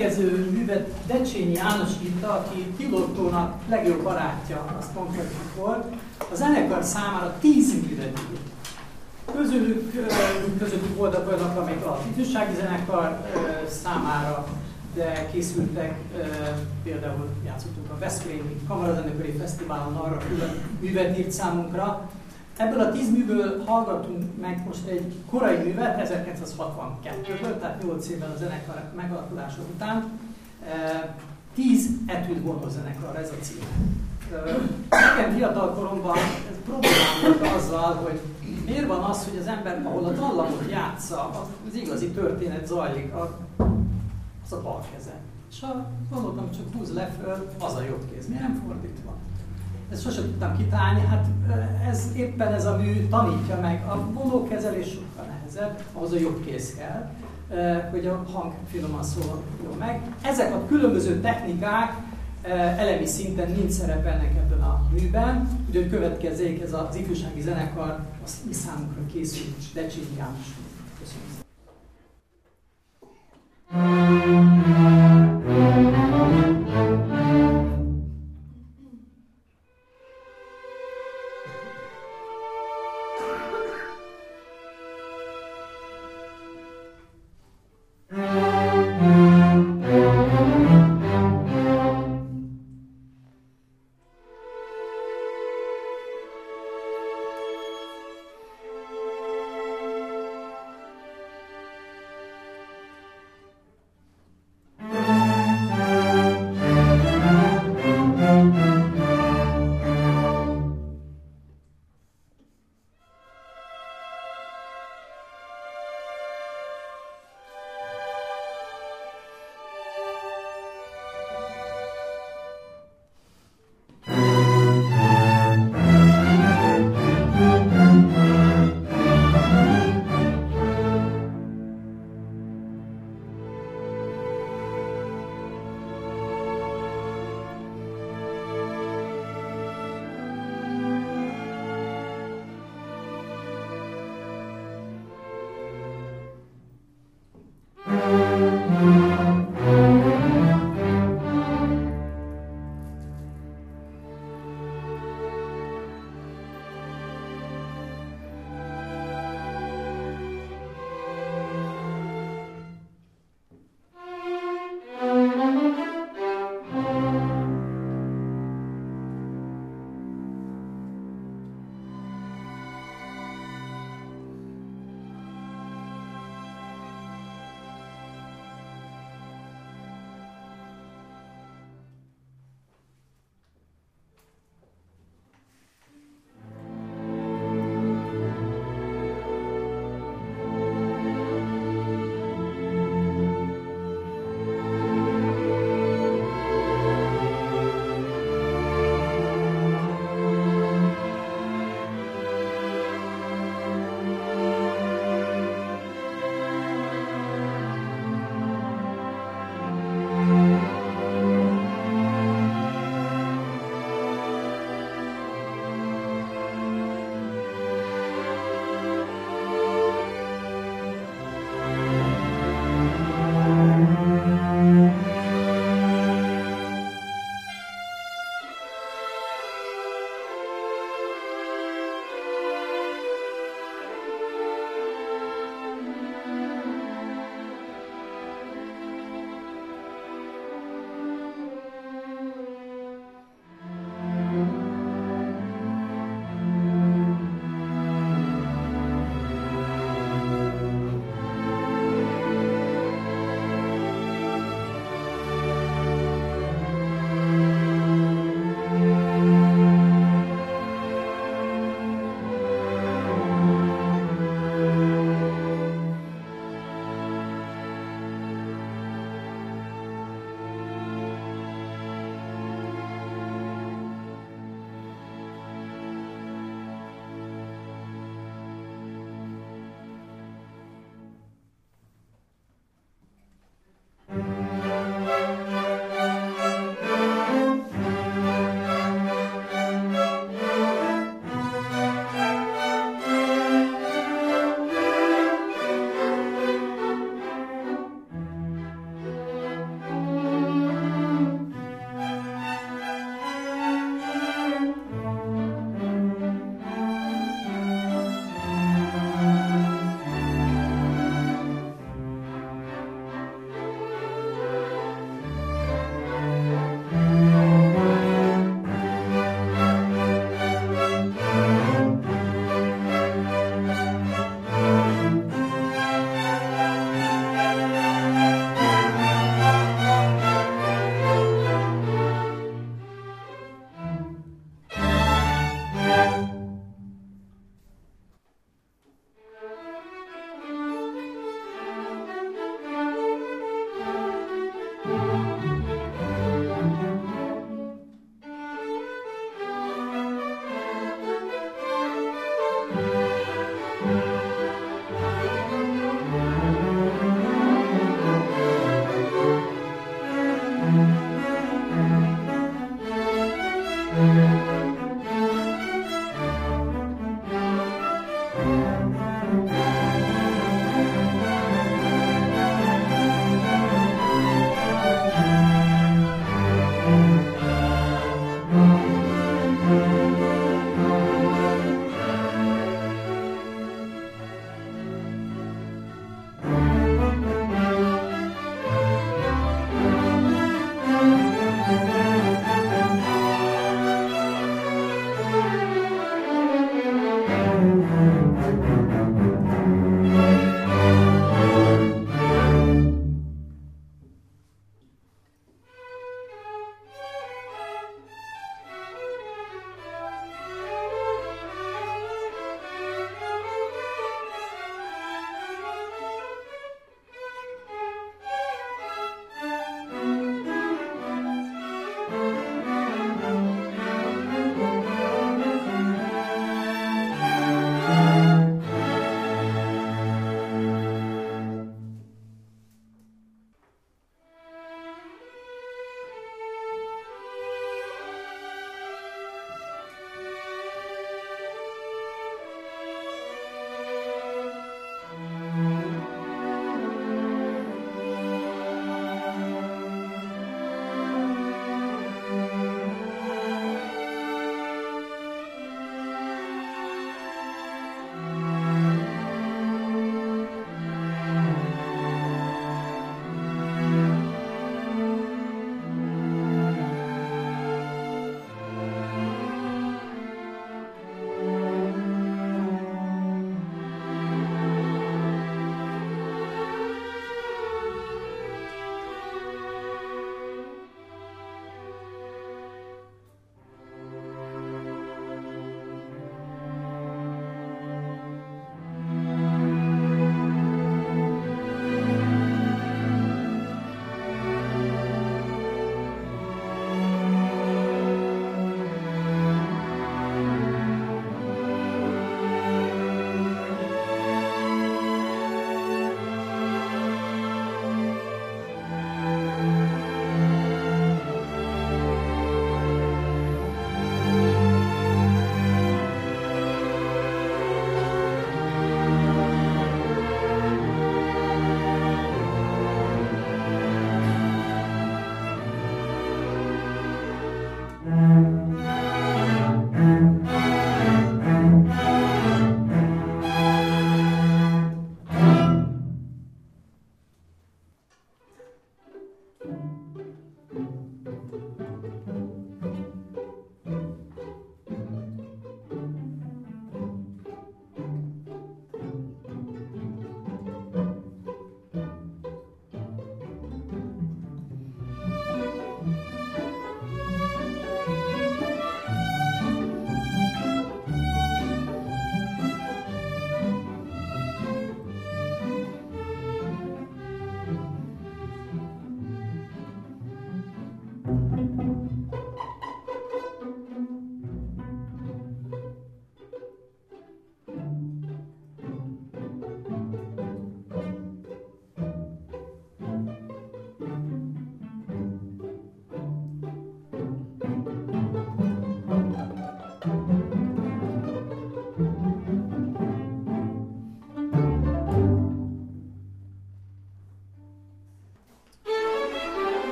következő művet Decsényi János írta, aki Tillottónak legjobb barátja, azt mondhatjuk volt. A zenekar számára 10 művet írt. Közöttük voltak olyanok, amik az ifjúsági zenekar számára, de készültek, például játszottunk a Veszprémi Kamarazenekari Fesztiválon, arra külön művet írt számunkra. Ebből a 10 műből hallgatunk meg most egy korai művet, 1962-ből, tehát 8 évvel a zenekar megalakulása után. 10 etüd gonózenekar, ez a címe. Nekem fiatal koromban ez problémám volt azzal, hogy miért van az, hogy az ember, ahol a dallamot játsza, az igazi történet zajlik, az a bal keze. És gondoltam, csak húz le föl, az a jobb kéz. Miért nem fordítva? Ezt sosem tudtam kitalálni, hát éppen ez a mű tanítja meg. A vonókezelés sokkal nehezebb, ahhoz a jobb kéz kell, hogy a hang finoman szólaljon meg. Ezek a különböző technikák elemi szinten nincs szerepelnek ebben a műben, úgyhogy következzék ez az ifjúsági zenekar, azt mi számunkra készült Decsényi János. Köszönöm.